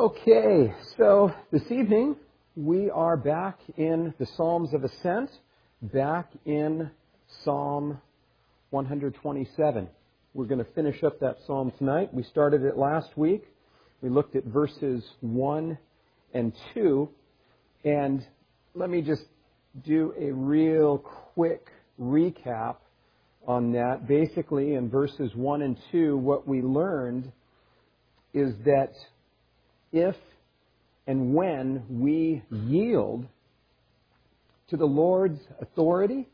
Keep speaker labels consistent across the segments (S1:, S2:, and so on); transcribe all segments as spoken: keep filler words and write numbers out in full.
S1: Okay, so this evening we are back in the Psalms of Ascent, back in Psalm one twenty-seven. We're going to finish up that psalm tonight. We started it last week. We looked at verses one and two. And let me just do a real quick recap on that. Basically, in verses one and two, what we learned is that if and when we yield to the Lord's authority,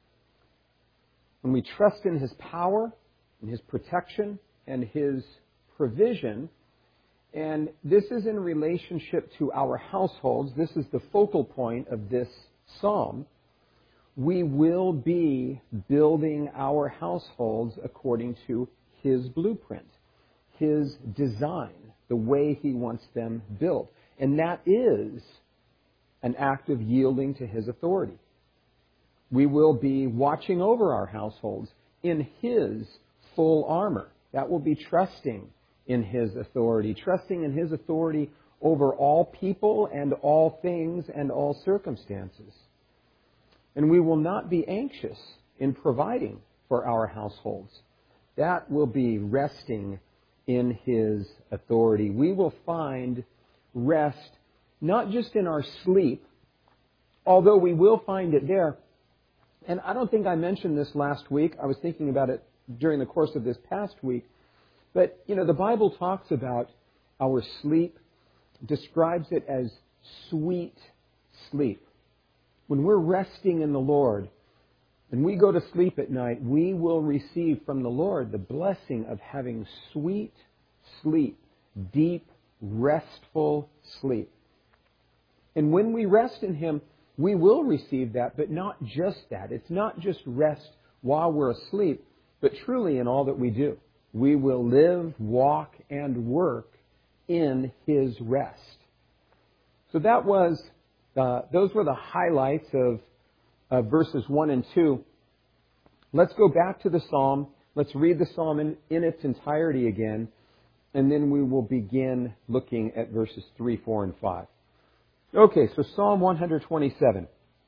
S1: when we trust in His power, in His protection, and His provision, and this is in relationship to our households, this is the focal point of this psalm, we will be building our households according to His blueprint, His design, the way He wants them built. And that is an act of yielding to His authority. We will be watching over our households in His full armor. That will be trusting in His authority, trusting in His authority over all people and all things and all circumstances. And we will not be anxious in providing for our households. That will be resting in His authority. We will find rest not just in our sleep, although we will find it there. And I don't think I mentioned this last week. I was thinking about it during the course of this past week. But, you know, the Bible talks about our sleep, describes it as sweet sleep. When we're resting in the Lord and we go to sleep at night, we will receive from the Lord the blessing of having sweet sleep, deep, restful sleep. And when we rest in Him, we will receive that, but not just that. It's not just rest while we're asleep, but truly in all that we do. We will live, walk, and work in His rest. So that was, uh, those were the highlights of Uh, verses one and two. Let's go back to the psalm. Let's read the psalm in, in its entirety again, and then we will begin looking at verses three, four, and five. Okay, so Psalm one twenty-seven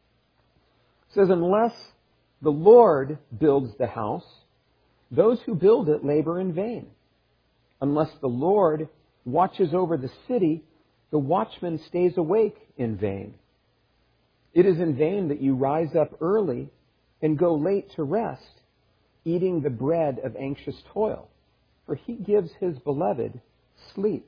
S1: says, "Unless the Lord builds the house, those who build it labor in vain. Unless the Lord watches over the city, the watchman stays awake in vain. It is in vain that you rise up early and go late to rest, eating the bread of anxious toil, for He gives His beloved sleep.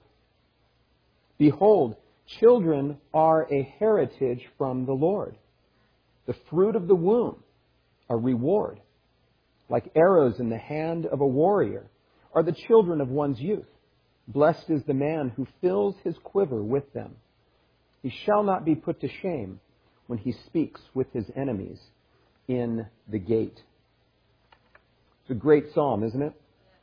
S1: Behold, children are a heritage from the Lord. The fruit of the womb, a reward. Like arrows in the hand of a warrior are the children of one's youth. Blessed is the man who fills his quiver with them. He shall not be put to shame when he speaks with his enemies in the gate." It's a great psalm, isn't it?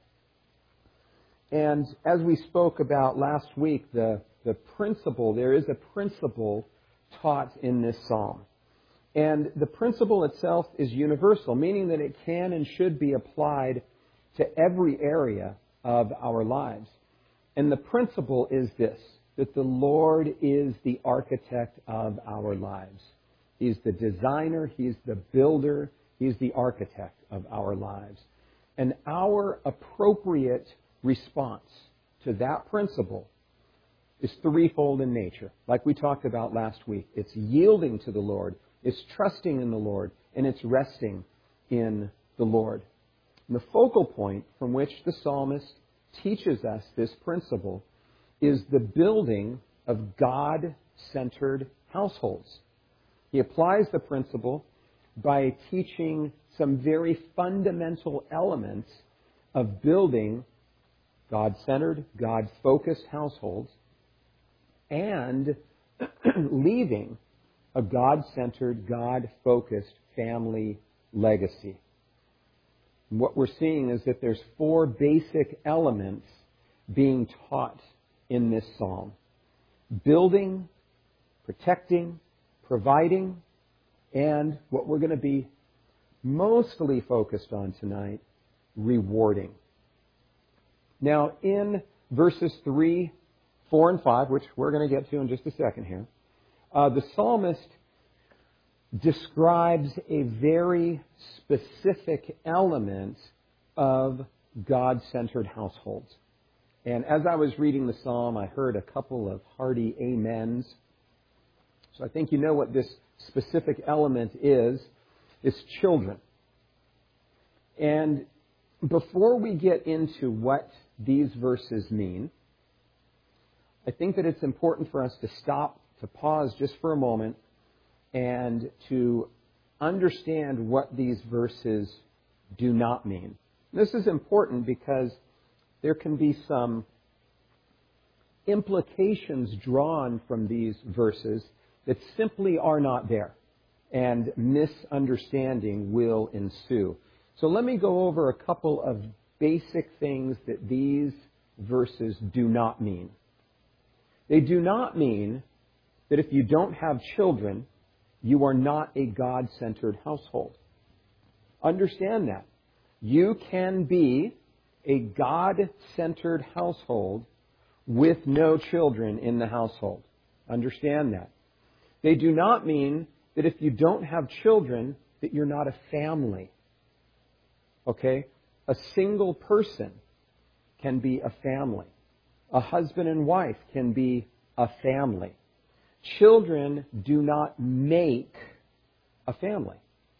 S1: And as we spoke about last week, the, the principle, there is a principle taught in this psalm. And the principle itself is universal, meaning that it can and should be applied to every area of our lives. And the principle is this, that the Lord is the architect of our lives. He's the designer, He's the builder, He's the architect of our lives. And our appropriate response to that principle is threefold in nature, like we talked about last week. It's yielding to the Lord, it's trusting in the Lord, and it's resting in the Lord. And the focal point from which the psalmist teaches us this principle is the building of God-centered households. He applies the principle by teaching some very fundamental elements of building God-centered, God-focused households and leaving a God-centered, God-focused family legacy. And what we're seeing is that there's four basic elements being taught in this psalm: building, protecting, providing, and what we're going to be mostly focused on tonight, rewarding. Now, in verses three, four and five, which we're going to get to in just a second here, uh, the psalmist describes a very specific element of God-centered households. And as I was reading the psalm, I heard a couple of hearty amens. So I think you know what this specific element is. It's children. And before we get into what these verses mean, I think that it's important for us to stop, to pause just for a moment, and to understand what these verses do not mean. This is important because there can be some implications drawn from these verses that simply are not there, and misunderstanding will ensue. So let me go over a couple of basic things that these verses do not mean. They do not mean that if you don't have children, you are not a God-centered household. Understand that. You can be a God-centered household with no children in the household. Understand that. They do not mean that if you don't have children, that you're not a family. Okay? A single person can be a family. A husband and wife can be a family. Children do not make a family.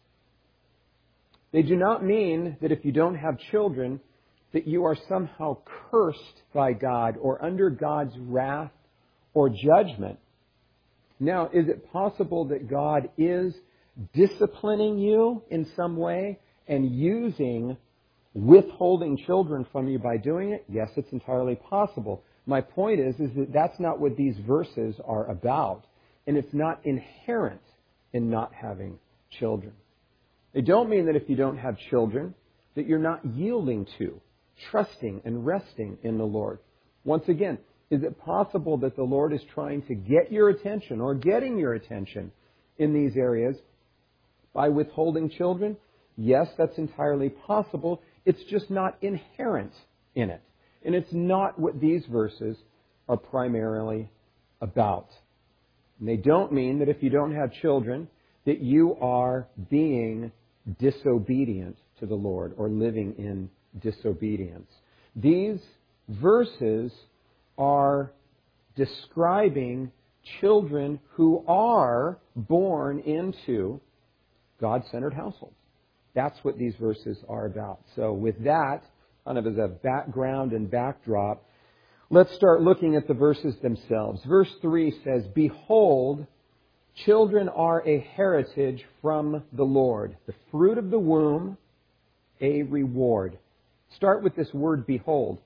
S1: They do not mean that if you don't have children, that you are somehow cursed by God or under God's wrath or judgment. Now, is it possible that God is disciplining you in some way and using withholding children from you by doing it? Yes, it's entirely possible. My point is, is that that's not what these verses are about. And it's not inherent in not having children. They don't mean that if you don't have children, that you're not yielding to, trusting and resting in the Lord. Once again, is it possible that the Lord is trying to get your attention or getting your attention in these areas by withholding children? Yes, that's entirely possible. It's just not inherent in it. And it's not what these verses are primarily about. And they don't mean that if you don't have children, that you are being disobedient to the Lord or living in disobedience. These verses are describing children who are born into God-centered households. That's what these verses are about. So with that, kind of as a background and backdrop, let's start looking at the verses themselves. Verse three says, "Behold, children are a heritage from the Lord. The fruit of the womb, a reward." Start with this word, behold.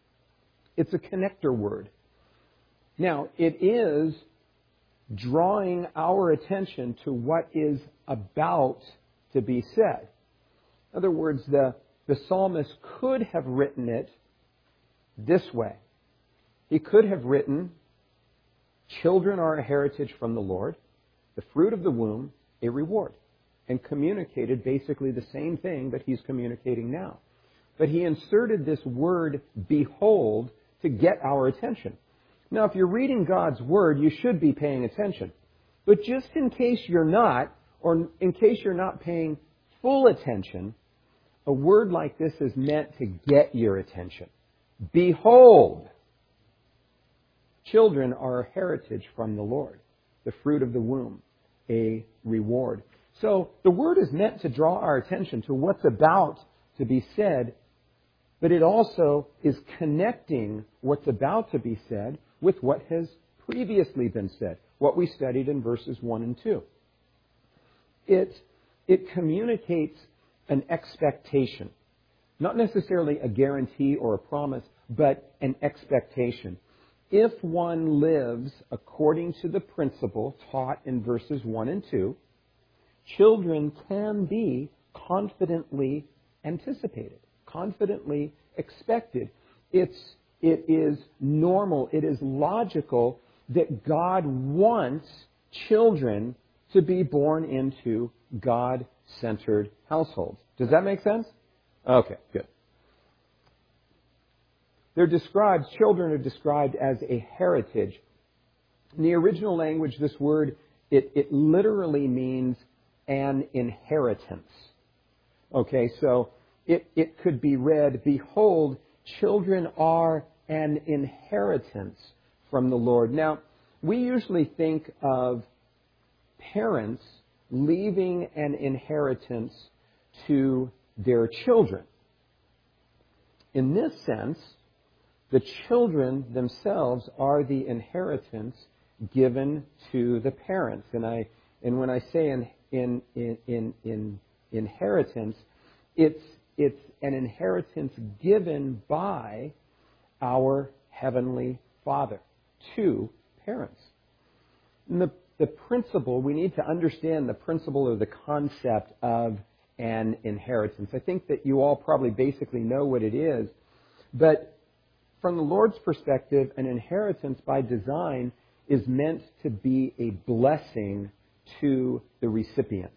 S1: It's a connector word. Now, it is drawing our attention to what is about to be said. In other words, the, the psalmist could have written it this way. He could have written, "Children are a heritage from the Lord, the fruit of the womb, a reward," and communicated basically the same thing that he's communicating now. But he inserted this word, behold, to get our attention. Now, if you're reading God's Word, you should be paying attention. But just in case you're not, or in case you're not paying full attention, a word like this is meant to get your attention. Behold, children are a heritage from the Lord, the fruit of the womb, a reward. So the word is meant to draw our attention to what's about to be said, but it also is connecting what's about to be said with what has previously been said, what we studied in verses one and two. It, it communicates an expectation, not necessarily a guarantee or a promise, but an expectation. If one lives according to the principle taught in verses one and two, children can be confidently anticipated, confidently expected. It's, it is normal, it is logical that God wants children to be born into God-centered households. Does that make sense? Okay, good. They're described, children are described as a heritage. In the original language, this word, it, it literally means an inheritance. Okay, so it, it could be read, behold, children are an inheritance from the Lord. Now, we usually think of parents leaving an inheritance to their children. In this sense, the children themselves are the inheritance given to the parents. And I and when I say in in in in, in inheritance, it's it's an inheritance given by our Heavenly Father to parents. And the the principle, we need to understand the principle or the concept of an inheritance. I think that you all probably basically know what it is, but from the Lord's perspective, an inheritance by design is meant to be a blessing to the recipient.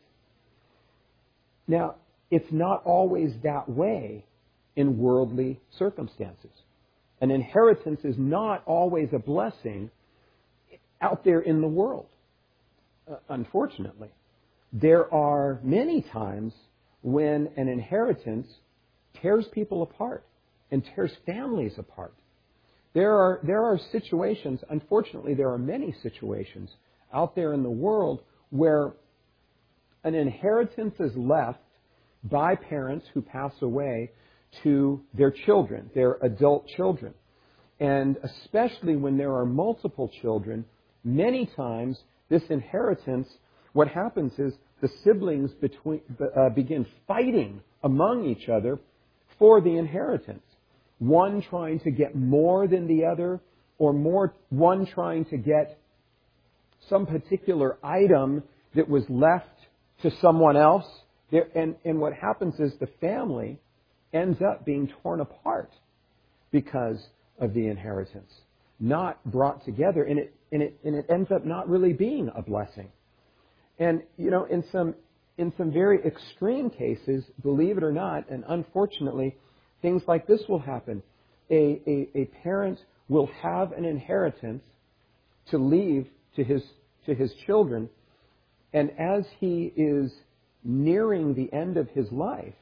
S1: Now, it's not always that way in worldly circumstances. An inheritance is not always a blessing out there in the world, uh, unfortunately. There are many times when an inheritance tears people apart and tears families apart. There are there are situations, unfortunately there are many situations out there in the world where an inheritance is left by parents who pass away to their children, their adult children. And especially when there are multiple children, many times this inheritance, what happens is the siblings between, uh, begin fighting among each other for the inheritance. One trying to get more than the other, or more one trying to get some particular item that was left to someone else. There, and, and what happens is the family ends up being torn apart because of the inheritance, not brought together, and it and it and it ends up not really being a blessing. And you know, in some in some very extreme cases, believe it or not, and unfortunately, things like this will happen. A, a, a parent will have an inheritance to leave to his to his children, and as he is nearing the end of his life,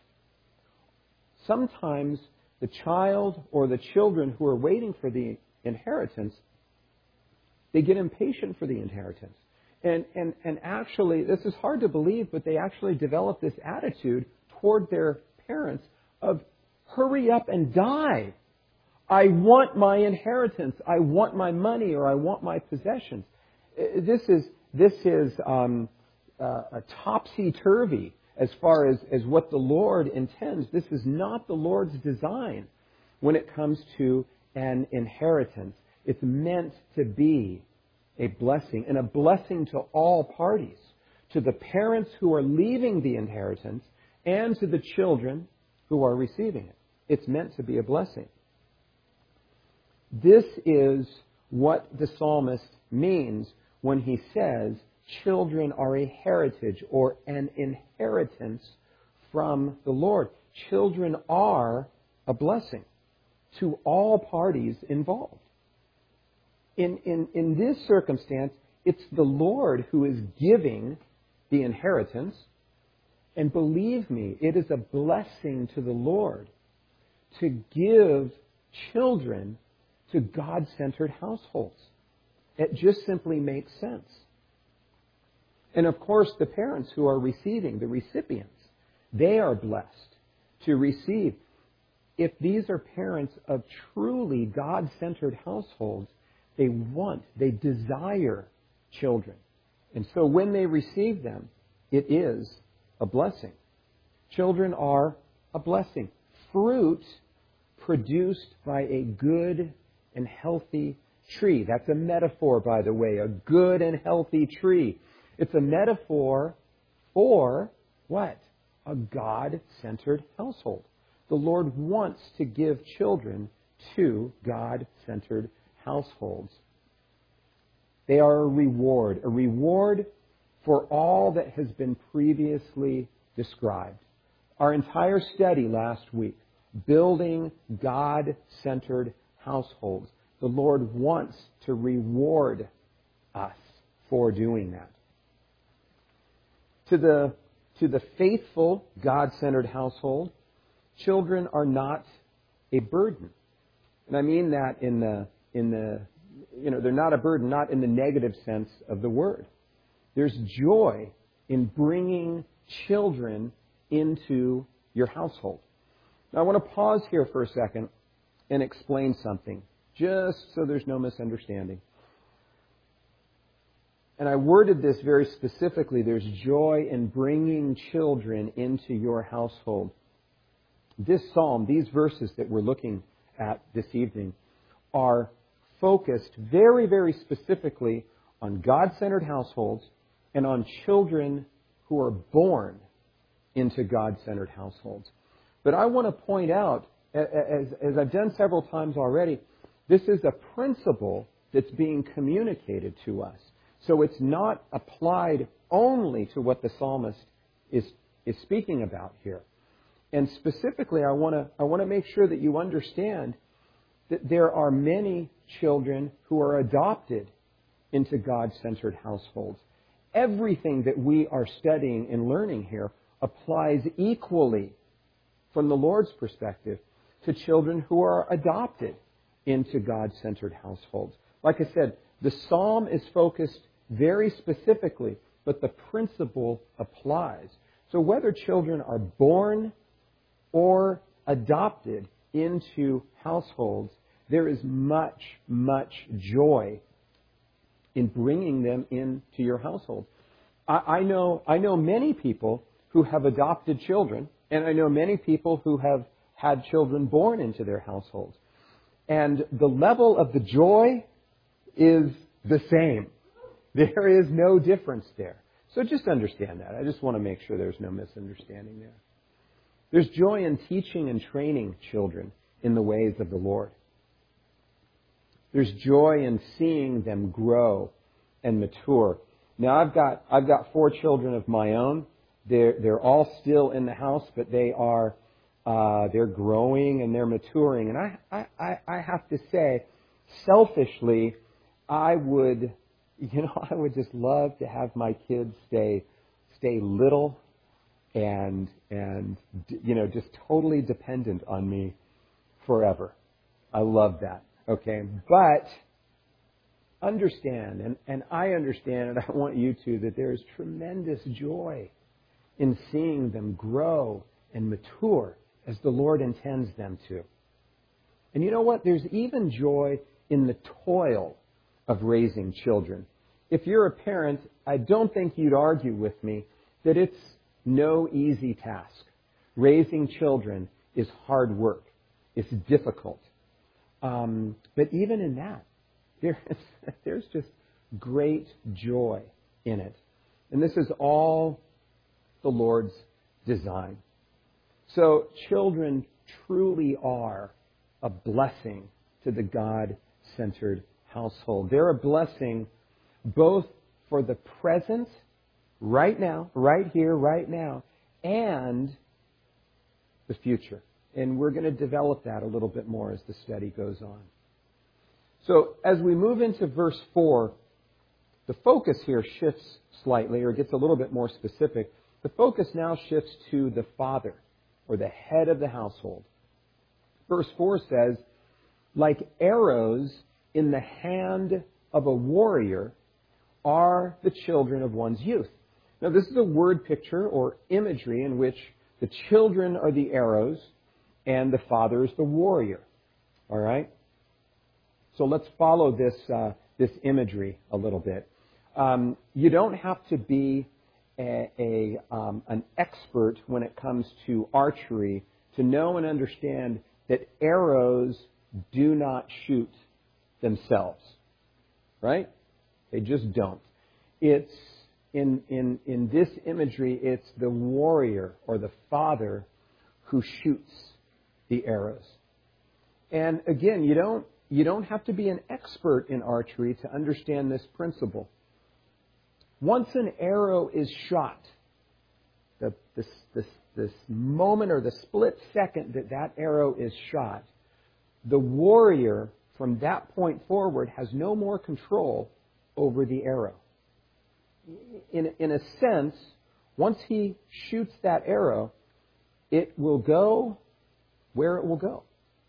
S1: sometimes the child or the children who are waiting for the inheritance, they get impatient for the inheritance. And, and, and actually, this is hard to believe, but they actually develop this attitude toward their parents of, hurry up and die. I want my inheritance. I want my money, or I want my possessions. This is, this is um, uh, a topsy-turvy as far as, as what the Lord intends. This is not the Lord's design when it comes to an inheritance. It's meant to be a blessing, and a blessing to all parties, to the parents who are leaving the inheritance and to the children who are receiving it. It's meant to be a blessing. This is what the psalmist means when he says, children are a heritage or an inheritance from the Lord. Children are a blessing to all parties involved. In, in, in this circumstance, it's the Lord who is giving the inheritance. And believe me, it is a blessing to the Lord to give children to God-centered households. It just simply makes sense. And of course, the parents who are receiving, the recipients, they are blessed to receive. If these are parents of truly God-centered households, they want, they desire children. And so when they receive them, it is a blessing. Children are a blessing. Fruit produced by a good and healthy tree. That's a metaphor, by the way, a good and healthy tree. It's a metaphor for what? A God-centered household. The Lord wants to give children to God-centered households. They are a reward, a reward for all that has been previously described. Our entire study last week, building God-centered households. The Lord wants to reward us for doing that. To the, to the faithful, God-centered household, children are not a burden. And I mean that in the, in the, you know, they're not a burden, not in the negative sense of the word. There's joy in bringing children into your household. Now, I want to pause here for a second and explain something, just so there's no misunderstanding. And I worded this very specifically. There's joy in bringing children into your household. This psalm, these verses that we're looking at this evening, are focused very, very specifically on God-centered households and on children who are born into God-centered households. But I want to point out, as, as I've done several times already, this is a principle that's being communicated to us. So it's not applied only to what the psalmist is, is speaking about here. And specifically, I want to I want to make sure that you understand that there are many children who are adopted into God-centered households. Everything that we are studying and learning here applies equally, from the Lord's perspective, to children who are adopted into God-centered households. Like I said, the psalm is focused very specifically, but the principle applies. So whether children are born or adopted into households, there is much, much joy in bringing them into your household. I, I know, I know many people who have adopted children, and I know many people who have had children born into their households. And the level of the joy is the same. There is no difference there. So just understand that. I just want to make sure there's no misunderstanding there. There's joy in teaching and training children in the ways of the Lord. There's joy in seeing them grow and mature. Now I've got I've got four children of my own. They're they're all still in the house, but they are uh, they're growing and they're maturing. And I, I, I have to say, selfishly, I would you know I would just love to have my kids stay stay little and and you know just totally dependent on me forever. I love that. Okay, but understand, and, and I understand, and I want you to, that there is tremendous joy in seeing them grow and mature as the Lord intends them to. And you know what? There's even joy in the toil of raising children. If you're a parent, I don't think you'd argue with me that it's no easy task. Raising children is hard work. It's difficult. Um, but even in that, there is, there's just great joy in it. And this is all the Lord's design. So children truly are a blessing to the God-centered household. They're a blessing both for the present, right now, right here, right now, and the future. And we're going to develop that a little bit more as the study goes on. So as we move into verse four, the focus here shifts slightly, or gets a little bit more specific. The focus now shifts to the father, or the head of the household. Verse four says, like arrows in the hand of a warrior are the children of one's youth. Now this is a word picture or imagery in which the children are the arrows and the father is the warrior. All right? So let's follow this uh, this imagery a little bit. Um, you don't have to be a, a um, an expert when it comes to archery to know and understand that arrows do not shoot themselves. Right? They just don't. It's in in in this imagery, it's the warrior or the father who shoots the arrows. And again, you don't you don't have to be an expert in archery to understand this principle. Once an arrow is shot, the this this this moment or the split second that that arrow is shot, the warrior from that point forward has no more control over the arrow. In, in a sense, once he shoots that arrow, it will go where it will go.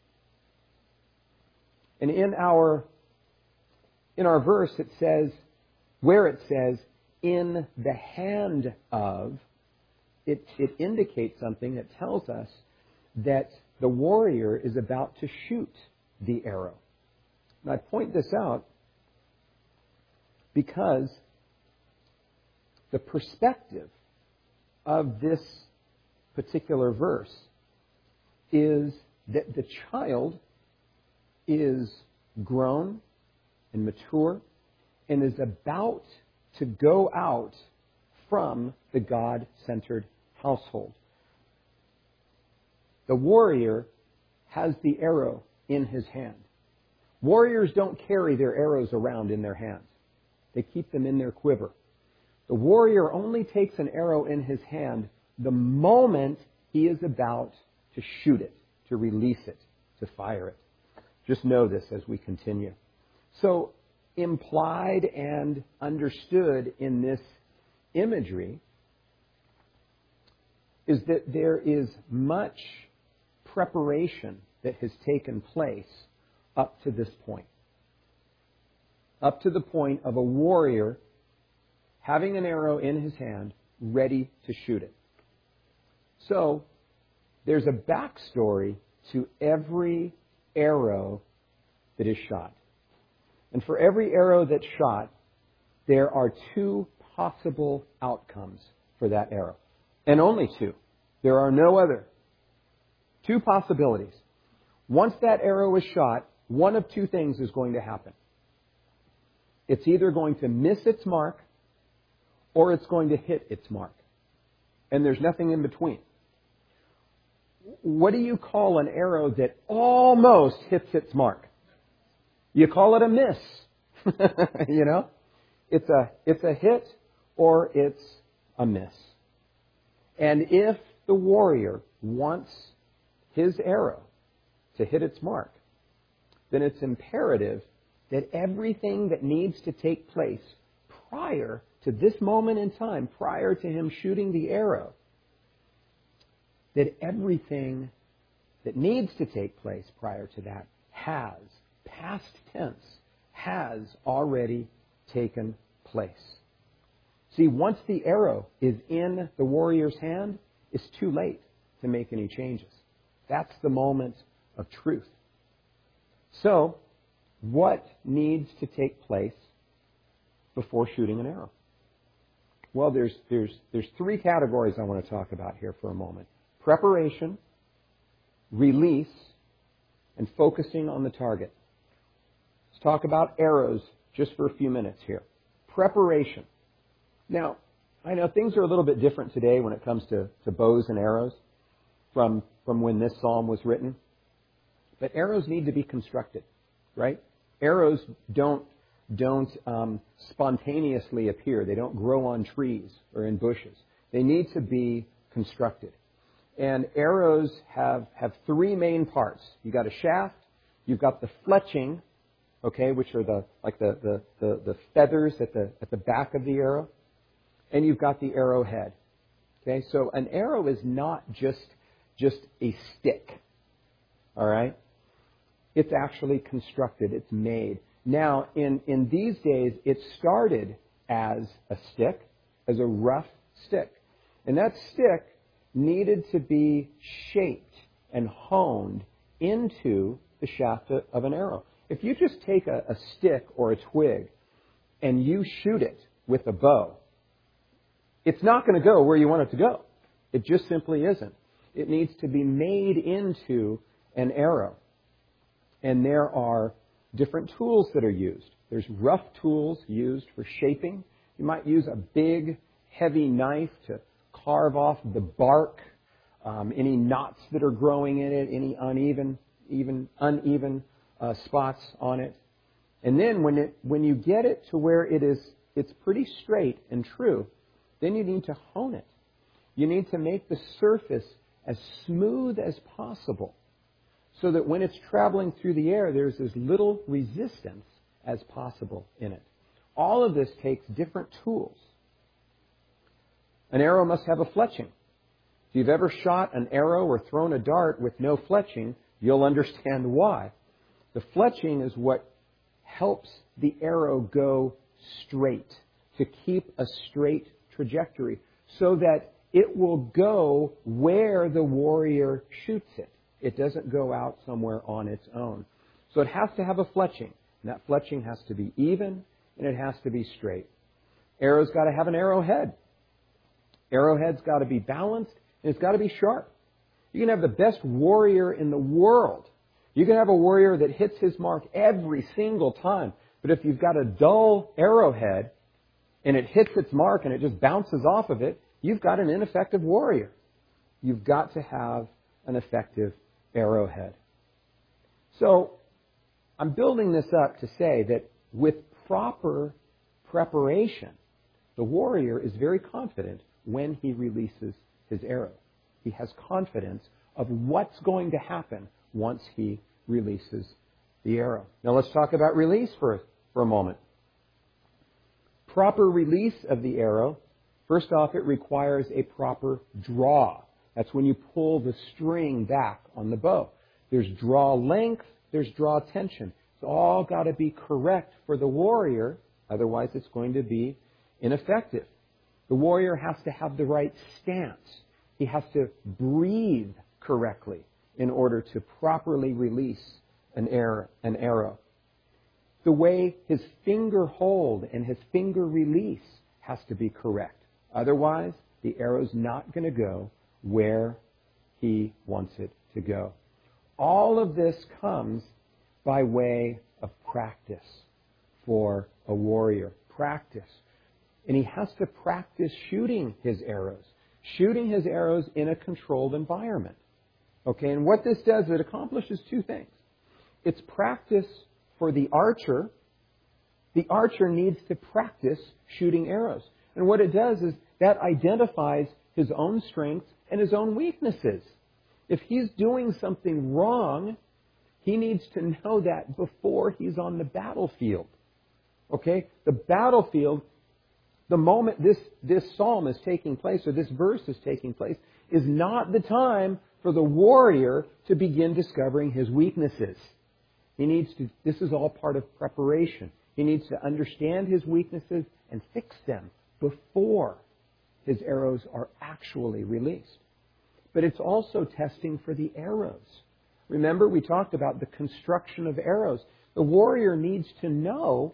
S1: And in our in our verse it says, where it says, in the hand of, it, it indicates something that tells us that the warrior is about to shoot the arrow. And I point this out because the perspective of this particular verse is that the child is grown and mature and is about to go out from the God-centered household. The warrior has the arrow in his hand. Warriors don't carry their arrows around in their hands. They keep them in their quiver. The warrior only takes an arrow in his hand the moment he is about to shoot it, to release it, to fire it. Just know this as we continue. So, implied and understood in this imagery is that there is much preparation that has taken place up to this point. Up to the point of a warrior having an arrow in his hand, ready to shoot it. So, there's a backstory to every arrow that is shot. And for every arrow that's shot, there are two possible outcomes for that arrow. And only two. There are no other. Two possibilities. Once that arrow is shot, one of two things is going to happen. It's either going to miss its mark, or it's going to hit its mark. And there's nothing in between. What do you call an arrow that almost hits its mark? You call it a miss. You know? It's a, it's a hit or it's a miss. And if the warrior wants his arrow to hit its mark, then it's imperative that everything that needs to take place prior to this moment in time, prior to him shooting the arrow, that everything that needs to take place prior to that has, past tense, has already taken place. See, once the arrow is in the warrior's hand, it's too late to make any changes. That's the moment of truth. So, what needs to take place before shooting an arrow? Well, there's, there's, there's three categories I want to talk about here for a moment. Preparation, release, and focusing on the target. Let's talk about arrows just for a few minutes here. Preparation. Now, I know things are a little bit different today when it comes to, to bows and arrows from, from when this psalm was written. But arrows need to be constructed, right? Arrows don't don't um, spontaneously appear. They don't grow on trees or in bushes. They need to be constructed. And arrows have, have three main parts. You've got a shaft, you've got the fletching, okay, which are the like the, the, the, the feathers at the at the back of the arrow, and you've got the arrowhead. Okay, so an arrow is not just just a stick. All right? It's actually constructed, it's made. Now, in, in these days, it started as a stick, as a rough stick. And that stick needed to be shaped and honed into the shaft of an arrow. If you just take a, a stick or a twig and you shoot it with a bow, it's not going to go where you want it to go. It just simply isn't. It needs to be made into an arrow. And there are different tools that are used. There's rough tools used for shaping. You might use a big, heavy knife to carve off the bark, um, any knots that are growing in it, any uneven, even uneven uh, spots on it. And then when it when you get it to where it is, it's pretty straight and true, then you need to hone it. You need to make the surface as smooth as possible, so that when it's traveling through the air, there's as little resistance as possible in it. All of this takes different tools. An arrow must have a fletching. If you've ever shot an arrow or thrown a dart with no fletching, you'll understand why. The fletching is what helps the arrow go straight, to keep a straight trajectory, so that it will go where the warrior shoots it. It doesn't go out somewhere on its own. So it has to have a fletching. And that fletching has to be even, and it has to be straight. Arrow's got to have an arrowhead. Arrowhead's got to be balanced, and it's got to be sharp. You can have the best warrior in the world. You can have a warrior that hits his mark every single time. But if you've got a dull arrowhead, and it hits its mark and it just bounces off of it, you've got an ineffective warrior. You've got to have an effective arrowhead. So, I'm building this up to say that with proper preparation, the warrior is very confident when he releases his arrow. He has confidence of what's going to happen once he releases the arrow. Now let's talk about release for, for a moment. Proper release of the arrow, first off, it requires a proper draw. That's when you pull the string back on the bow. There's draw length, there's draw tension. It's all got to be correct for the warrior, otherwise it's going to be ineffective. The warrior has to have the right stance. He has to breathe correctly in order to properly release an arrow. An arrow. The way his finger hold and his finger release has to be correct. Otherwise, the arrow's not going to go where he wants it to go. All of this comes by way of practice for a warrior. Practice. And he has to practice shooting his arrows. Shooting his arrows in a controlled environment. Okay, and what this does, it accomplishes two things. It's practice for the archer. The archer needs to practice shooting arrows. And what it does is that identifies his own strengths and his own weaknesses. If he's doing something wrong, he needs to know that before he's on the battlefield. Okay? The battlefield, the moment this, this psalm is taking place, or this verse is taking place, is not the time for the warrior to begin discovering his weaknesses. He needs to, this is all part of preparation. He needs to understand his weaknesses and fix them before his arrows are actually released. But it's also testing for the arrows. Remember, we talked about the construction of arrows. The warrior needs to know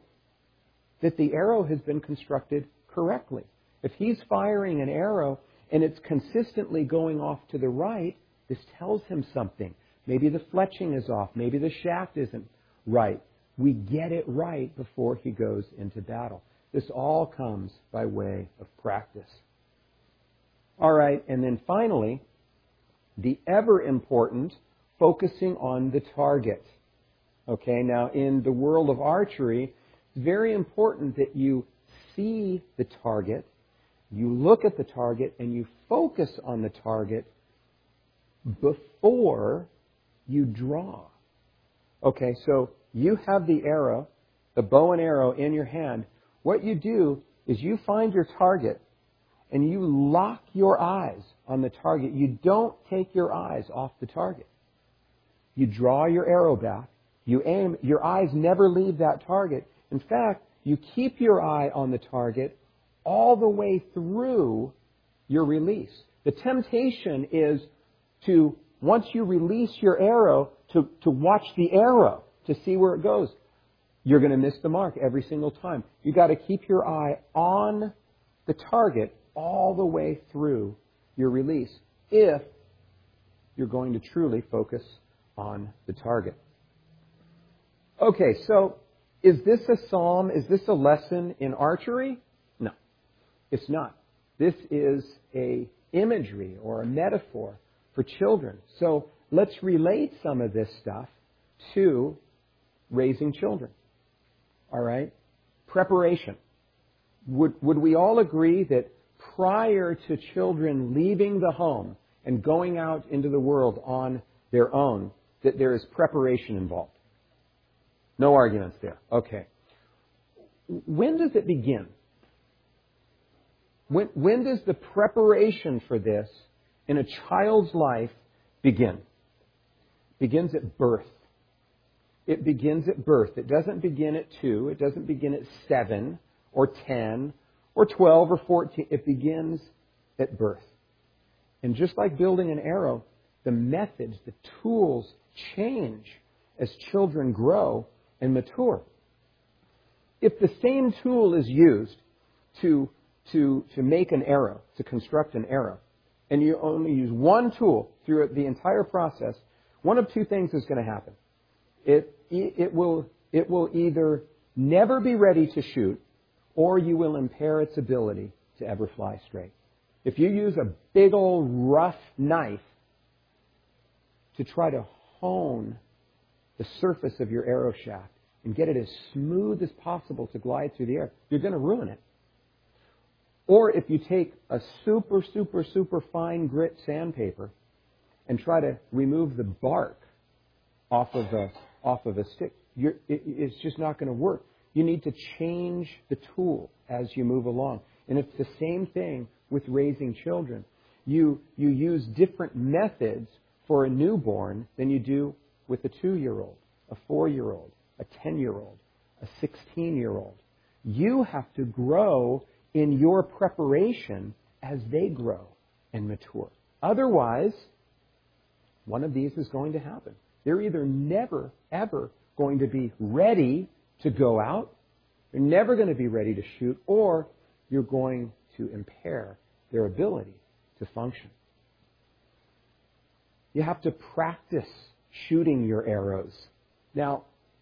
S1: that the arrow has been constructed correctly. If he's firing an arrow and it's consistently going off to the right, this tells him something. Maybe the fletching is off. Maybe the shaft isn't right. We get it right before he goes into battle. This all comes by way of practice. All right, and then finally, the ever important focusing on the target. Okay, now in the world of archery, it's very important that you see the target, you look at the target, and you focus on the target before you draw. Okay, so you have the arrow, the bow and arrow in your hand. What you do is you find your target and you lock your eyes on the target. You don't take your eyes off the target. You draw your arrow back. You aim. Your eyes never leave that target. In fact, you keep your eye on the target all the way through your release. The temptation is to, once you release your arrow, to, to watch the arrow to see where it goes. You're going to miss the mark every single time. You've got to keep your eye on the target all the way through your release if you're going to truly focus on the target. Okay, so is this a psalm? Is this a lesson in archery? No, it's not. This is a imagery or a metaphor for children. So let's relate some of this stuff to raising children. All right? Preparation. Would, would we all agree that prior to children leaving the home and going out into the world on their own, that there is preparation involved. No arguments there. Okay. When does it begin? When, when does the preparation for this in a child's life begin? It begins at birth. It begins at birth. It doesn't begin at two. It doesn't begin at seven or ten or twelve or fourteen. It begins at birth. And just like building an arrow, the methods, the tools change as children grow and mature. If the same tool is used to, to, to make an arrow, to construct an arrow, and you only use one tool through the entire process, one of two things is going to happen. It, it, will, it will either never be ready to shoot, or you will impair its ability to ever fly straight. If you use a big old rough knife to try to hone the surface of your arrow shaft and get it as smooth as possible to glide through the air, you're going to ruin it. Or if you take a super, super, super fine grit sandpaper and try to remove the bark off of a, off of a stick, you're, it, it's just not going to work. You need to change the tool as you move along. And it's the same thing with raising children. You, you use different methods for a newborn than you do with a two-year-old, a four-year-old, a ten-year-old, a sixteen-year-old. You have to grow in your preparation as they grow and mature. Otherwise, one of these is going to happen. They're either never, ever going to be ready to go out, they're never going to be ready to shoot, or you're going to impair their ability to function. You have to practice shooting your arrows. Now,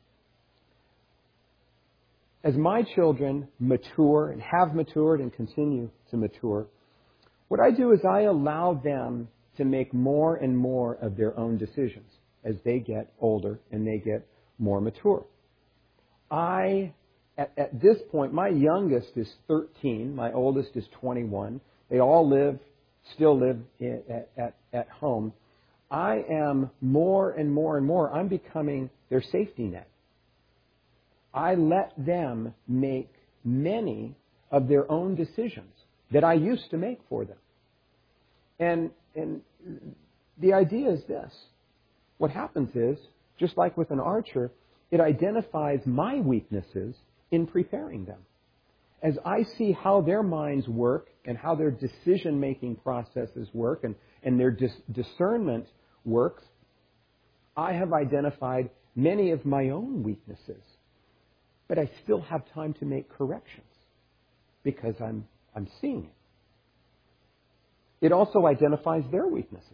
S1: as my children mature and have matured and continue to mature, what I do is I allow them to make more and more of their own decisions as they get older and they get more mature. I, at, at this point, my youngest is thirteen, my oldest is twenty-one. They all live, still live in, at, at, at home. I am more and more and more, I'm becoming their safety net. I let them make many of their own decisions that I used to make for them. And, and the idea is this. What happens is, just like with an archer, it identifies my weaknesses in preparing them. As I see how their minds work and how their decision-making processes work and, and their dis- discernment works, I have identified many of my own weaknesses. But I still have time to make corrections because I'm, I'm seeing it. It also identifies their weaknesses.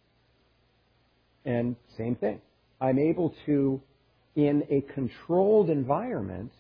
S1: And same thing. I'm able to, in a controlled environment,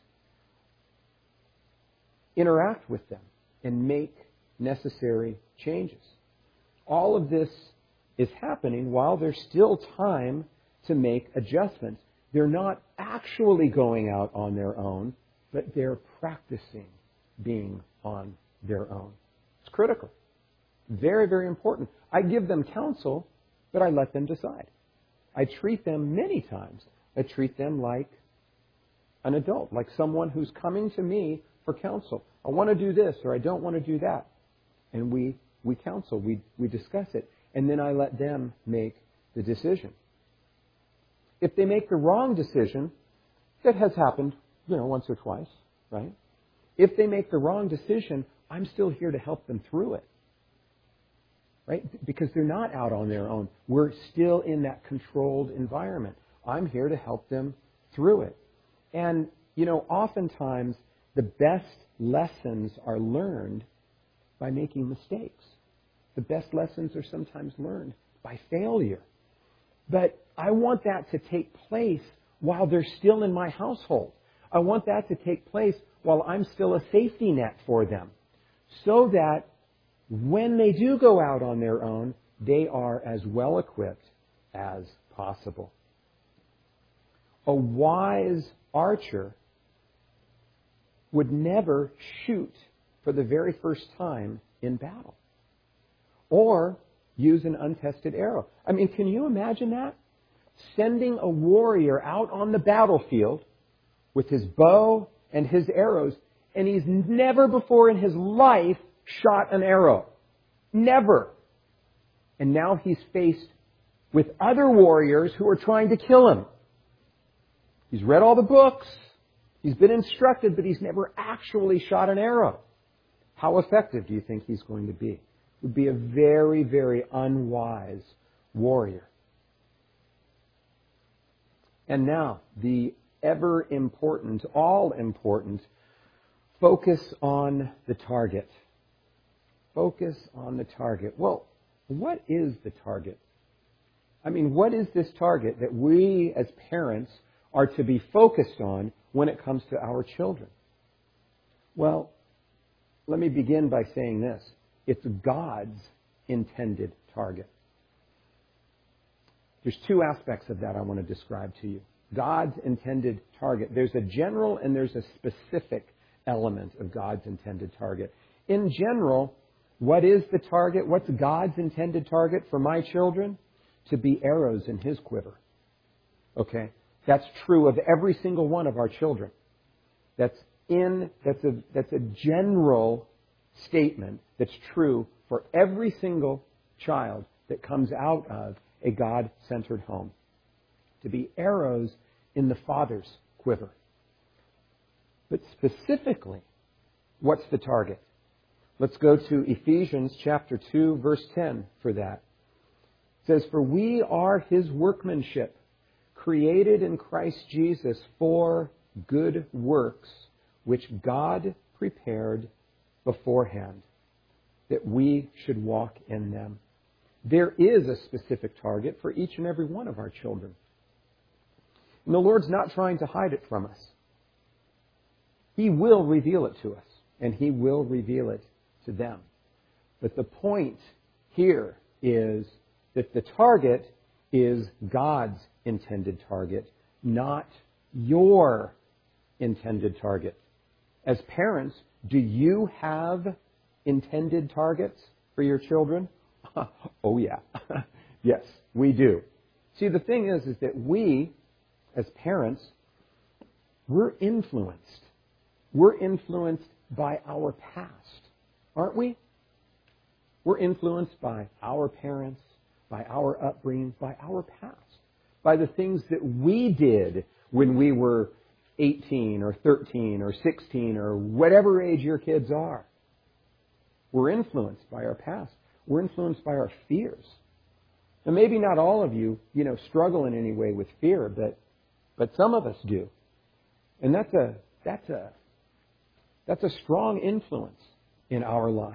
S1: interact with them and make necessary changes. All of this is happening while there's still time to make adjustments. They're not actually going out on their own, but they're practicing being on their own. It's critical. Very, very important. I give them counsel, but I let them decide. I treat them many times. I treat them like an adult, like someone who's coming to me for counsel. I want to do this or I don't want to do that. And we, we counsel, we, we discuss it, and then I let them make the decision. If they make the wrong decision, that has happened, you know, once or twice, right? If they make the wrong decision, I'm still here to help them through it, right? Because they're not out on their own. We're still in that controlled environment. I'm here to help them through it. And, you know, oftentimes the best lessons are learned by making mistakes. The best lessons are sometimes learned by failure. But I want that to take place while they're still in my household. I want that to take place while I'm still a safety net for them, so that when they do go out on their own, they are as well equipped as possible. A wise archer would never shoot for the very first time in battle, or use an untested arrow. I mean, can you imagine that? sending a warrior out on the battlefield with his bow and his arrows, and he's never before in his life shot an arrow. Never. And now he's faced with other warriors who are trying to kill him. He's read all the books. He's been instructed, but he's never actually shot an arrow. How effective do you think he's going to be? Would be a very, very unwise warrior. And now, the ever important, all important, focus on the target. Focus on the target. Well, what is the target? I mean, what is this target that we as parents are to be focused on when it comes to our children? Well, let me begin by saying this. It's God's intended target. There's two aspects of that I want to describe to you. God's intended target. There's a general and there's a specific element of God's intended target. In general, what is the target? What's God's intended target for my children? To be arrows in His quiver. Okay? That's true of every single one of our children. That's in, that's a, that's a general statement that's true for every single child that comes out of a God-centered home. To be arrows in the Father's quiver. But specifically, what's the target? Let's go to Ephesians chapter two, verse ten for that. It says, "For we are His workmanship, created in Christ Jesus for good works, which God prepared beforehand, that we should walk in them." There is a specific target for each and every one of our children. And the Lord's not trying to hide it from us. He will reveal it to us, and He will reveal it to them. But the point here is that the target is God's intended target, not your intended target. As parents, do you have intended targets for your children? Oh yeah. Yes, we do. See, the thing is, is that we, as parents, we're influenced. We're influenced by our past, aren't we? We're influenced by our parents, by our upbringing, by our past, by the things that we did when we were eighteen or thirteen or sixteen or whatever age your kids are. We're influenced by our past. We're influenced by our fears. And maybe not all of you, you know, struggle in any way with fear, but but some of us do. And that's a that's a that's a strong influence in our lives.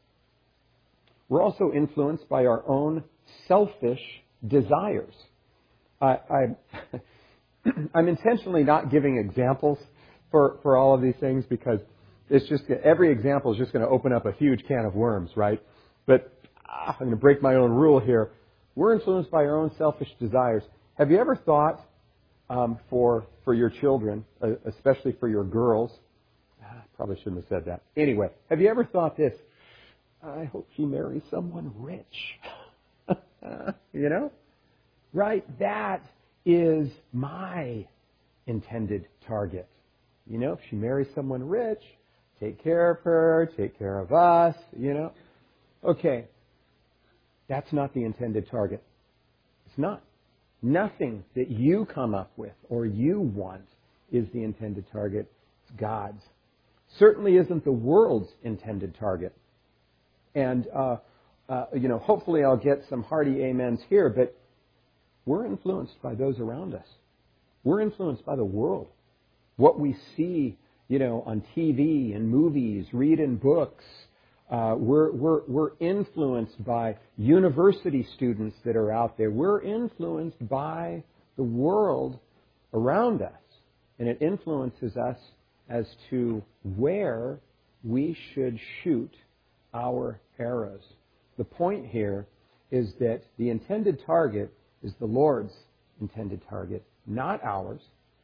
S1: We're also influenced by our own selfish desires. I, I I'm intentionally not giving examples for, for all of these things because it's just every example is just going to open up a huge can of worms, right? But ah, I'm going to break my own rule here. We're influenced by our own selfish desires. Have you ever thought um, for for your children, uh, especially for your girls? Ah, probably shouldn't have said that. Anyway, have you ever thought this? I hope she marries someone rich. You know? Right? That is my intended target. You know, if she marries someone rich, take care of her, take care of us, you know. Okay. That's not the intended target. It's not. Nothing that you come up with or you want is the intended target. It's God's. Certainly isn't the world's intended target. And, uh, uh, you know, hopefully I'll get some hearty amens here, but we're influenced by those around us. We're influenced by the world. What we see, you know, on T V and movies, read in books. Uh, we're, we're, we're influenced by university students that are out there. We're influenced by the world around us. And it influences us as to where we should shoot our arrows. The point here is that the intended target is the Lord's intended target, not ours,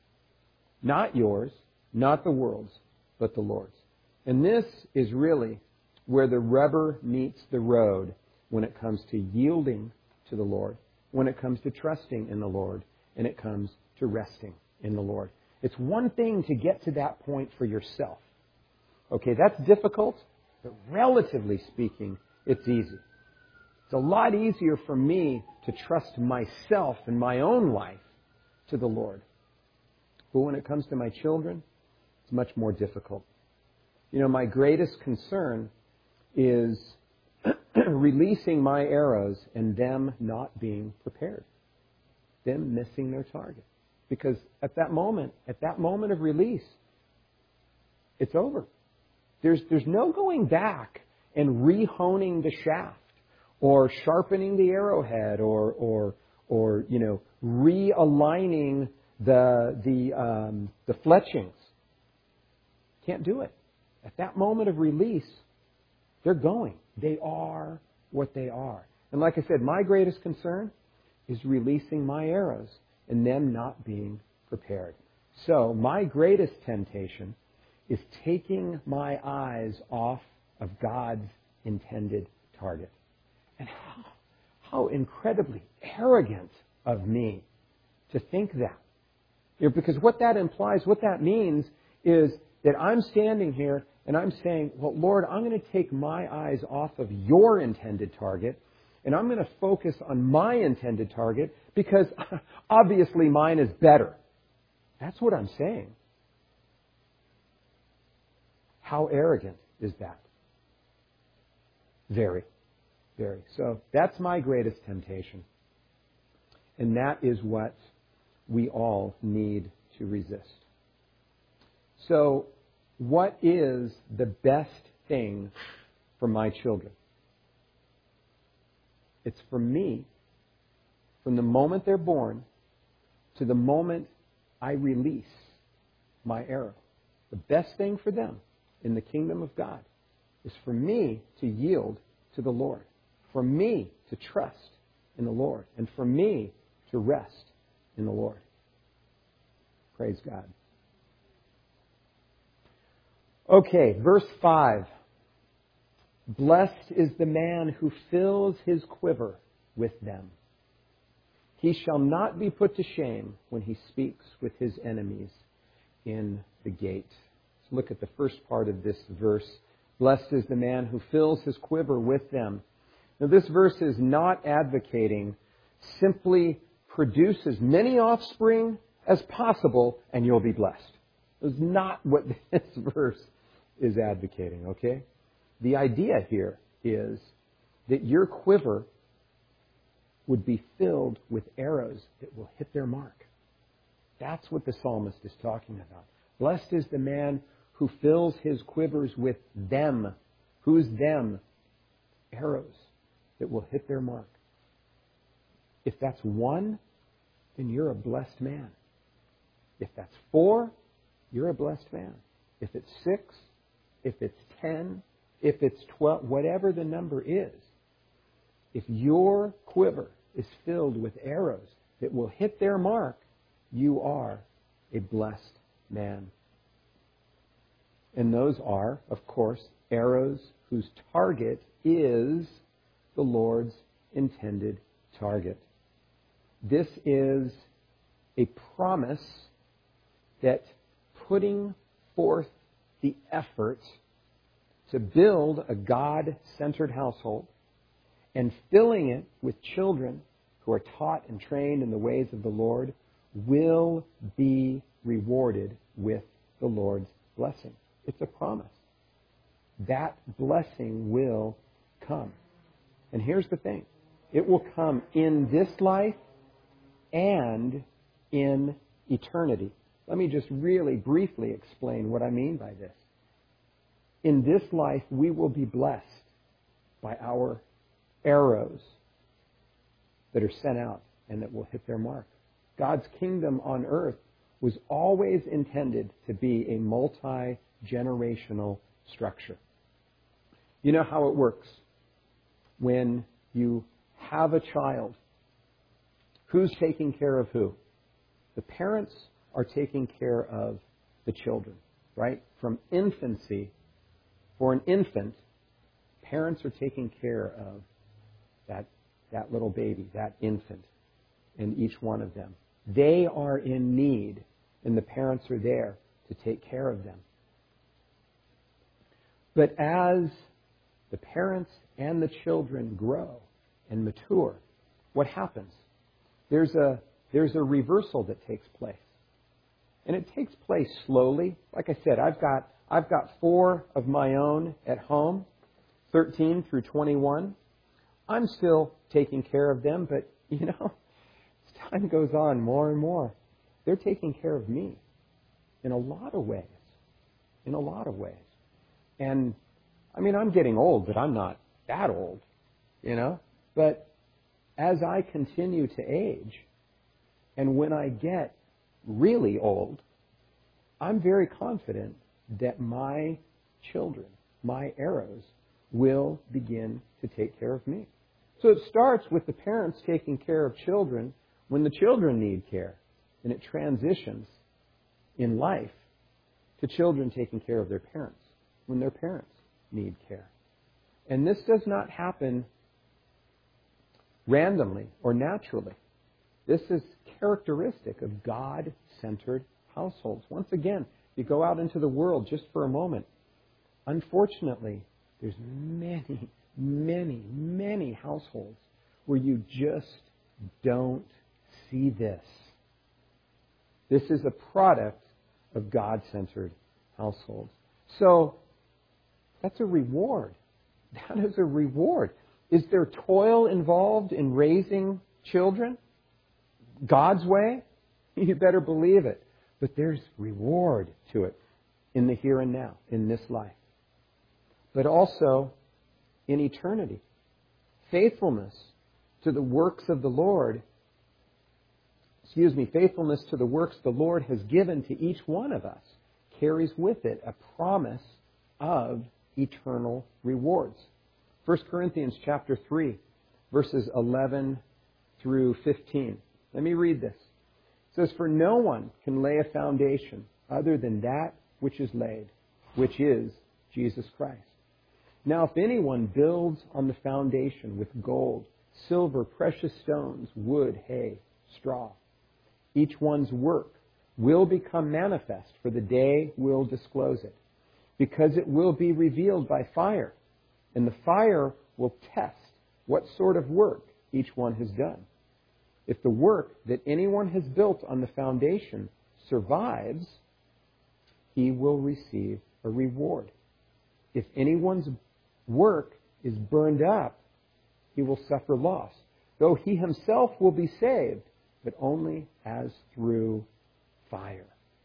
S1: not yours, not the world's, but the Lord's. And this is really where the rubber meets the road when it comes to yielding to the Lord, when it comes to trusting in the Lord and it comes to resting in the Lord. It's one thing to get to that point for yourself. Okay, that's difficult, but relatively speaking, it's easy. It's a lot easier for me to trust myself and my own life to the Lord. But when it comes to my children, it's much more difficult. You know, my greatest concern is releasing my arrows and them not being prepared. Them missing their target. Because at that moment, at that moment of release, it's over. There's, there's no going back and re-honing the shaft or sharpening the arrowhead or, or, or you know, realigning the, the, um, the fletchings. Can't do it. At that moment of release, they're going. They are what they are. And like I said, my greatest concern is releasing my arrows and them not being prepared. So my greatest temptation is taking my eyes off of God's intended target. And how, how incredibly arrogant of me to think that. You know, because what that implies, what that means is that I'm standing here and I'm saying, well, Lord, I'm going to take my eyes off of your intended target and I'm going to focus on my intended target because obviously mine is better. That's what I'm saying. How arrogant is that? Very, very. So that's my greatest temptation. And that is what we all need to resist. So, what is the best thing for my children? It's for me, from the moment they're born to the moment I release my arrow. The best thing for them in the kingdom of God is for me to yield to the Lord, for me to trust in the Lord, and for me to rest in the Lord. Praise God. Okay, verse five. Blessed is the man who fills his quiver with them. He shall not be put to shame when he speaks with his enemies in the gate. Let's look at the first part of this verse. Blessed is the man who fills his quiver with them. Now, this verse is not advocating simply produce as many offspring as possible and you'll be blessed. That's not what this verse is advocating, okay? The idea here is that your quiver would be filled with arrows that will hit their mark. That's what the psalmist is talking about. Blessed is the man who fills his quivers with them. Who's them? Arrows that will hit their mark. If that's one, then you're a blessed man. If that's four, you're a blessed man. If it's six, if it's ten, if it's twelve, whatever the number is, if your quiver is filled with arrows that will hit their mark, you are a blessed man. And those are, of course, arrows whose target is the Lord's intended target. This is a promise that putting forth the effort to build a God-centered household and filling it with children who are taught and trained in the ways of the Lord will be rewarded with the Lord's blessing. It's a promise. That blessing will come. And here's the thing. It will come in this life and in eternity. Let me just really briefly explain what I mean by this. In this life, we will be blessed by our arrows that are sent out and that will hit their mark. God's kingdom on earth was always intended to be a multi-generational structure. You know how it works. When you have a child, who's taking care of who? The parents are taking care of the children, right? From infancy, for an infant, parents are taking care of that, that little baby, that infant. and each one of them. They are in need, and the parents are there to take care of them. But as the parents and the children grow and mature, what happens? There's a, there's a reversal that takes place. And it takes place slowly. Like I said, I've got, I've got four of my own at home, thirteen through twenty-one. I'm still taking care of them, but, you know, as time goes on more and more, they're taking care of me in a lot of ways. In a lot of ways. And, I mean, I'm getting old, but I'm not that old, you know. But as I continue to age, and when I get really old, I'm very confident that my children, my arrows, will begin to take care of me. So it starts with the parents taking care of children when the children need care. And it transitions in life to children taking care of their parents when their parents need care. And this does not happen randomly or naturally. This is characteristic of God-centered households. Once again, you go out into the world just for a moment. Unfortunately, there's many, many, many households where you just don't see this. This is a product of God-centered households. So, that's a reward. That is a reward. Is there toil involved in raising children God's way? You better believe it. But there's reward to it in the here and now, in this life. But also in eternity. Faithfulness to the works of the Lord, excuse me, faithfulness to the works the Lord has given to each one of us carries with it a promise of eternal rewards. First Corinthians chapter three, verses eleven through fifteen. Let me read this. It says, "For no one can lay a foundation other than that which is laid, which is Jesus Christ. Now if anyone builds on the foundation with gold, silver, precious stones, wood, hay, straw, each one's work will become manifest, for the day will disclose it, because it will be revealed by fire, and the fire will test what sort of work each one has done. If the work that anyone has built on the foundation survives, he will receive a reward. If anyone's work is burned up, he will suffer loss, though he himself will be saved, but only as through fire."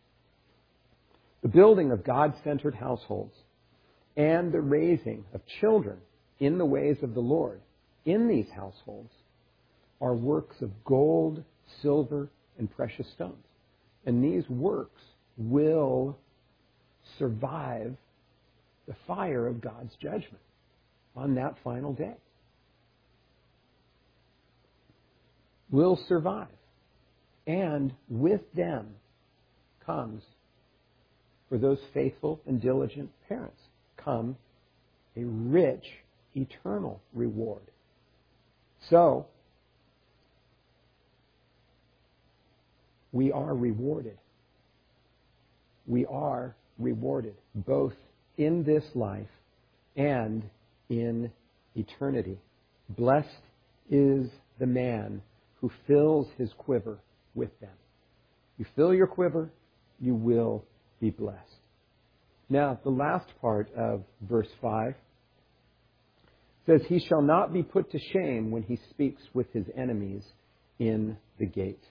S1: The building of God-centered households and the raising of children in the ways of the Lord in these households are works of gold, silver, and precious stones. And these works will survive the fire of God's judgment on that final day. Will survive. And with them comes, for those faithful and diligent parents, come a rich, eternal reward. So, we are rewarded. We are rewarded, both in this life and in eternity. Blessed is the man who fills his quiver with them. You fill your quiver, you will be blessed. Now, the last part of verse five says, "He shall not be put to shame when he speaks with his enemies in the gate."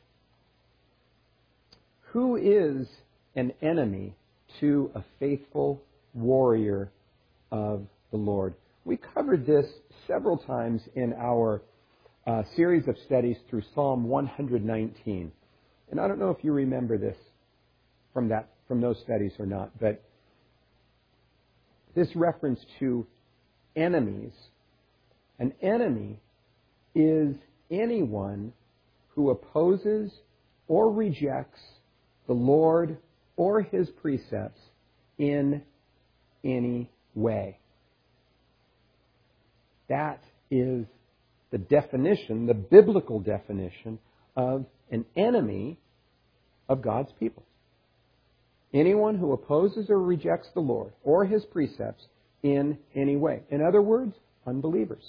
S1: Who is an enemy to a faithful warrior of the Lord? We covered this several times in our uh, series of studies through Psalm one nineteen. And I don't know if you remember this from that from those studies or not, but this reference to enemies. An enemy is anyone who opposes or rejects the Lord or His precepts in any way. That is the definition, the biblical definition of an enemy of God's people. Anyone who opposes or rejects the Lord or His precepts in any way. In other words, unbelievers.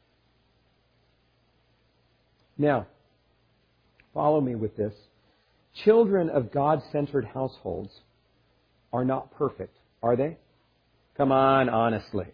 S1: Now, follow me with this. Children of God-centered households are not perfect, are they? Come on, honestly.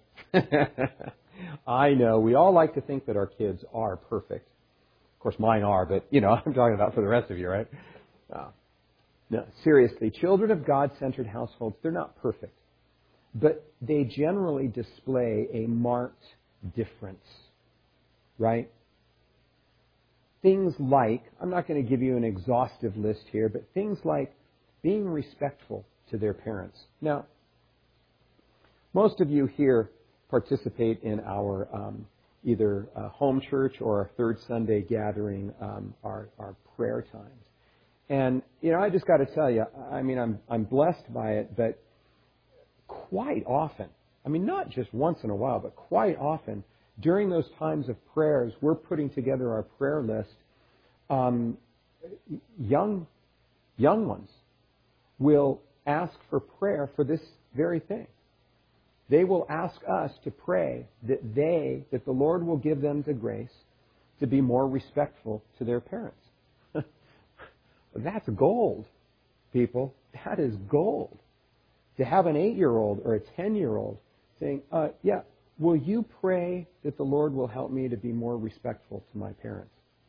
S1: I know, we all like to think that our kids are perfect. Of course, mine are, but, you know, I'm talking about for the rest of you, right? Uh, no, seriously, children of God-centered households, they're not perfect. But they generally display a marked difference, right? Things like, I'm not going to give you an exhaustive list here, but things like being respectful to their parents. Now, most of you here participate in our um, either uh, home church or our third Sunday gathering, um, our, our prayer times. And, you know, I just got to tell you, I mean, I'm I'm blessed by it, but quite often, I mean, not just once in a while, but quite often, during those times of prayers, we're putting together our prayer list. Um, young, young ones will ask for prayer for this very thing. They will ask us to pray that they, that the Lord will give them the grace to be more respectful to their parents. That's gold, people. That is gold. To have an eight-year-old or a ten-year-old saying, uh, yeah, will you pray that the Lord will help me to be more respectful to my parents?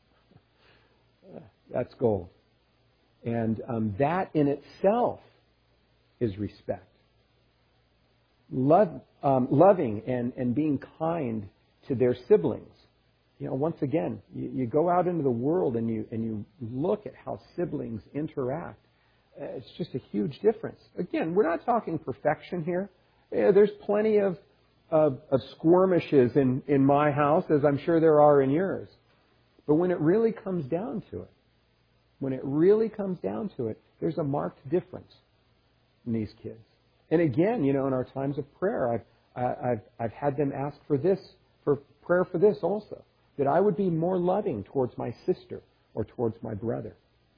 S1: That's gold. And um, that in itself is respect. Love, um, loving and, and being kind to their siblings. You know, once again, you, you go out into the world and you and you look at how siblings interact. Uh, it's just a huge difference. Again, we're not talking perfection here. Yeah, there's plenty of, of, of skirmishes in, in my house, as I'm sure there are in yours. But when it really comes down to it, when it really comes down to it, there's a marked difference in these kids. And again, you know, in our times of prayer, I've I, I've I've had them ask for this, for prayer for this also, that I would be more loving towards my sister or towards my brother.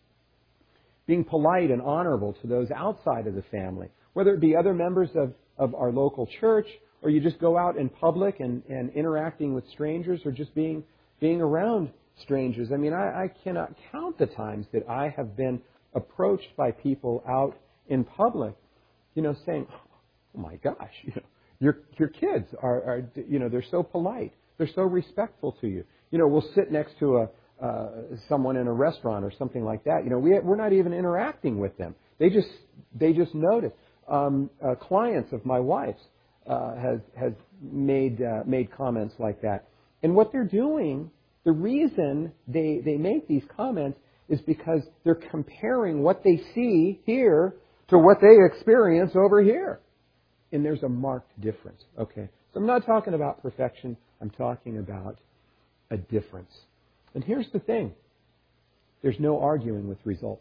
S1: Being polite and honorable to those outside of the family, whether it be other members of, of our local church, or you just go out in public and, and interacting with strangers, or just being being around strangers. I mean, I, I cannot count the times that I have been approached by people out in public, you know, saying, "Oh my gosh, you know, your your kids are, are you know, they're so polite, they're so respectful to you." You know, we'll sit next to a uh, someone in a restaurant or something like that. You know, we we're not even interacting with them. They just they just notice. Um, uh, clients of my wife's uh, has has made uh, made comments like that, and what they're doing, the reason they they make these comments is because they're comparing what they see here to what they experience over here. And there's a marked difference. Okay. So I'm not talking about perfection. I'm talking about a difference. And here's the thing. There's no arguing with results.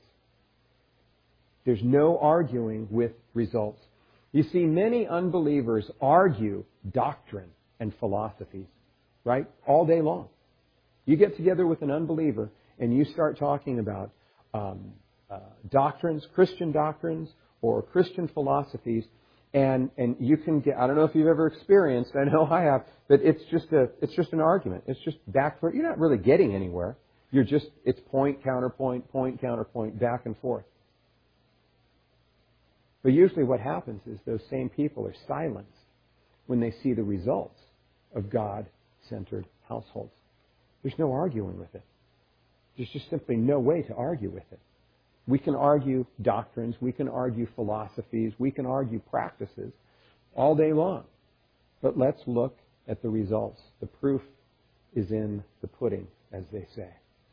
S1: There's no arguing with results. You see, many unbelievers argue doctrine and philosophies, right? All day long. You get together with an unbeliever and you start talking about um, uh, doctrines, Christian doctrines, or Christian philosophies, and and you can get, I don't know if you've ever experienced, I know I have, but it's just a it's just an argument. It's just back for you're not really getting anywhere. You're just it's point, counterpoint, point, counterpoint, back and forth. But usually what happens is those same people are silenced when they see the results of God-centered households. There's no arguing with it. There's just simply no way to argue with it. We can argue doctrines, we can argue philosophies, we can argue practices all day long. But let's look at the results. The proof is in the pudding, as they say.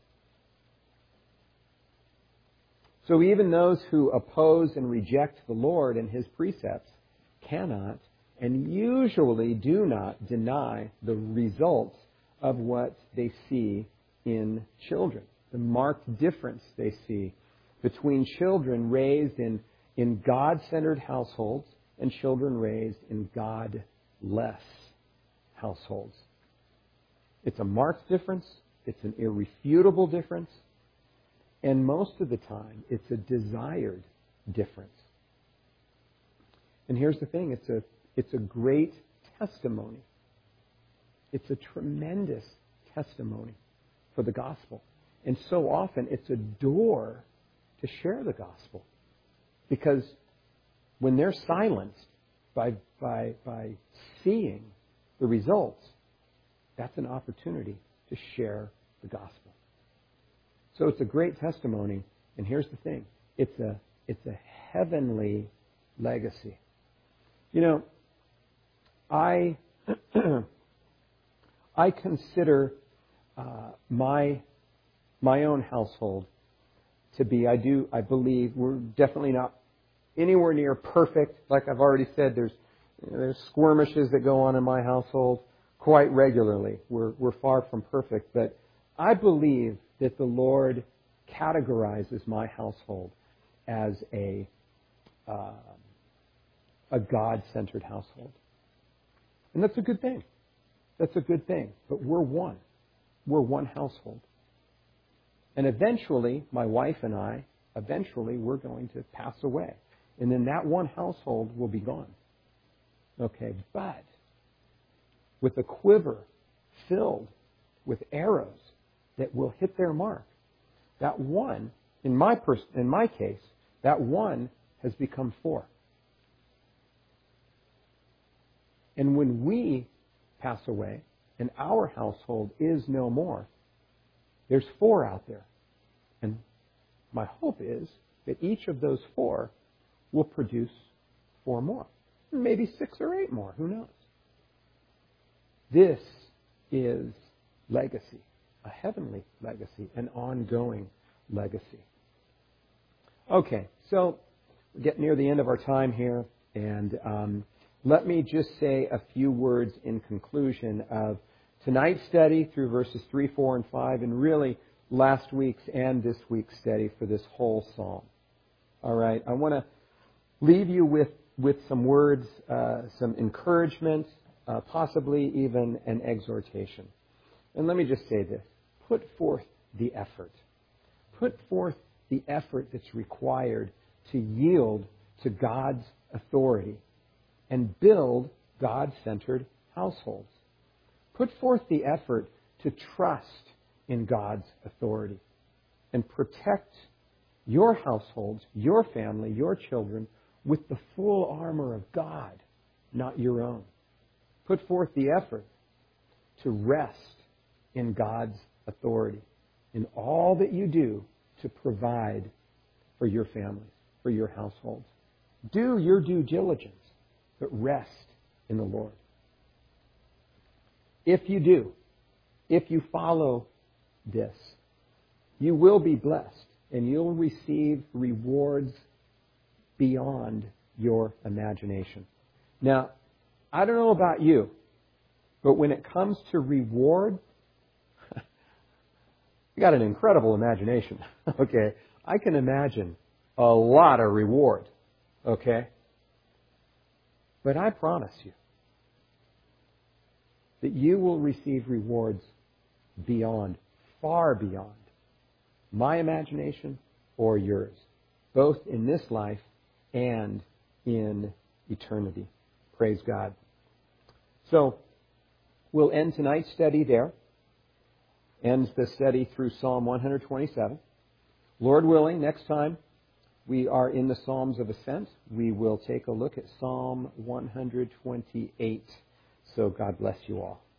S1: So even those who oppose and reject the Lord and His precepts cannot and usually do not deny the results of what they see in children, the marked difference they see between children raised in, in God-centered households and children raised in God-less households. It's a marked difference. It's an irrefutable difference. And most of the time, it's a desired difference. And here's the thing, it's a, it's a great testimony. It's a tremendous testimony for the gospel. And so often, it's a door to share the gospel. Because when they're silenced by, by, by seeing the results, that's an opportunity to share the gospel. So it's a great testimony, and here's the thing. It's a, it's a heavenly legacy. You know, I, I consider uh, my, my own household to be, I do, I believe, we're definitely not anywhere near perfect. Like I've already said, there's, you know, there's skirmishes that go on in my household quite regularly. We're, we're far from perfect, but I believe that the Lord categorizes my household as a uh, a God-centered household. And that's a good thing. That's a good thing. But we're one. We're one household. And eventually, my wife and I, eventually we're going to pass away. And then that one household will be gone. Okay, but with a quiver filled with arrows that will hit their mark, that one, in my pers- in my case, that one has become four. And when we pass away and our household is no more, there's four out there. And my hope is that each of those four will produce four more. Maybe six or eight more. Who knows? This is legacy, a heavenly legacy, an ongoing legacy. Okay, so we get near the end of our time here, and um, let me just say a few words in conclusion of tonight's study through verses three, four, and five, and really last week's and this week's study for this whole psalm. All right, I want to leave you with, with some words, uh, some encouragement, uh, possibly even an exhortation. And let me just say this. Put forth the effort. Put forth the effort that's required to yield to God's authority and build God-centered households. Put forth the effort to trust in God's authority and protect your households, your family, your children with the full armor of God, not your own. Put forth the effort to rest in God's authority in all that you do to provide for your families, for your households. Do your due diligence, but rest in the Lord. If you do, if you follow this, you will be blessed and you'll receive rewards beyond your imagination. Now, I don't know about you, but when it comes to reward, you got an incredible imagination. Okay, I can imagine a lot of reward. Okay, but I promise you that you will receive rewards beyond, far beyond my imagination or yours, both in this life and in eternity. Praise God. So, we'll end tonight's study there. Ends the study through Psalm one twenty-seven. Lord willing, next time we are in the Psalms of Ascent, we will take a look at Psalm one twenty-eight. So God bless you all.